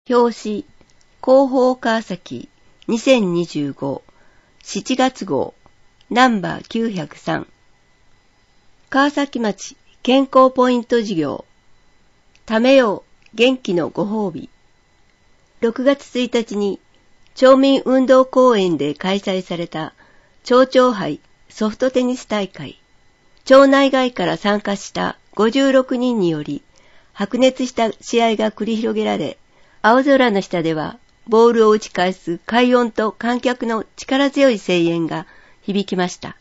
表紙、広報川崎2025 7月号ナンバー903川崎町健康ポイント事業ためよう元気のご褒美6月1日に町民運動公園で開催された町長杯ソフトテニス大会町内外から参加した56人により白熱した試合が繰り広げられ青空の下ではボールを打ち返す快音と観客の力強い声援が響きました。